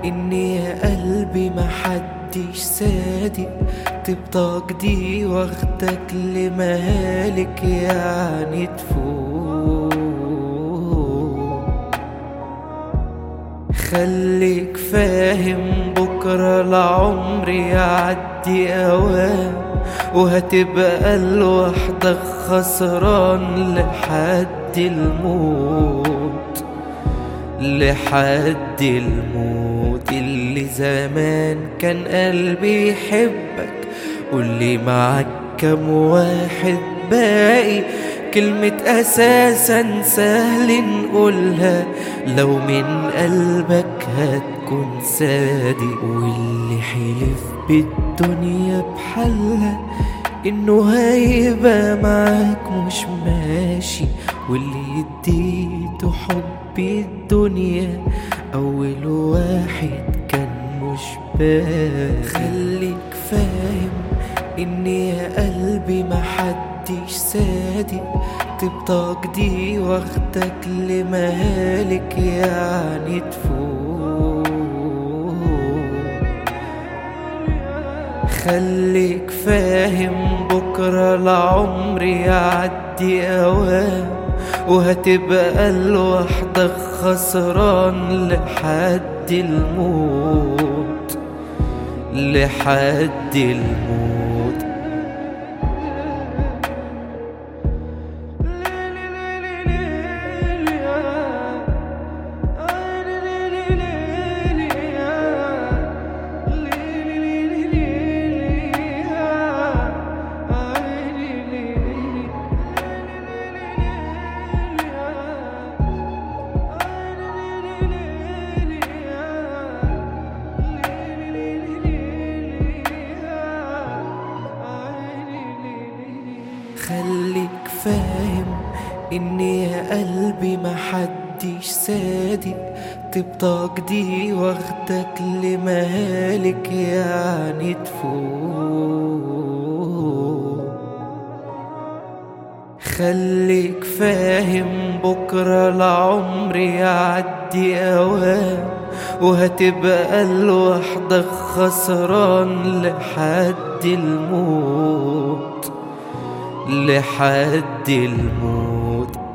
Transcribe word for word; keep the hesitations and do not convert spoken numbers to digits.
إني يا قلبي محدش صادق، طيبتك دي واخدك لمهالك يعني تفوق. خليك فاهم بكرة العمر يعدي أوام، وهتبقى لوحدك خسران لحد الموت، لحد الموت. اللي زمان كان قلبي يحبك قولي معاك كم واحد باقي، كلمة أساسا سهل نقولها لو من قلبك هتكون صادق. واللي حلف بالدنيا بحالها إنه هيبقى معاك مش ماشي، واللي اديته حب الدنيا أول واحد كان مش باقي. خليك فاهم إني يا قلبي محدش صادق، طيبتك دي واخدك لمهالك يعني تفوق. خليك فاهم بكرة العمر يعدي أوام، وهتبقى لوحدك خسران لحد الموت، لحد الموت. خليك فاهم إني يا قلبي محدش صادق، طيبتك دي واخدك لمهالك يعني تفوق. خليك فاهم بكرة العمر يعدي أوام، وهتبقى لوحدك خسران لحد الموت، لحد الموت.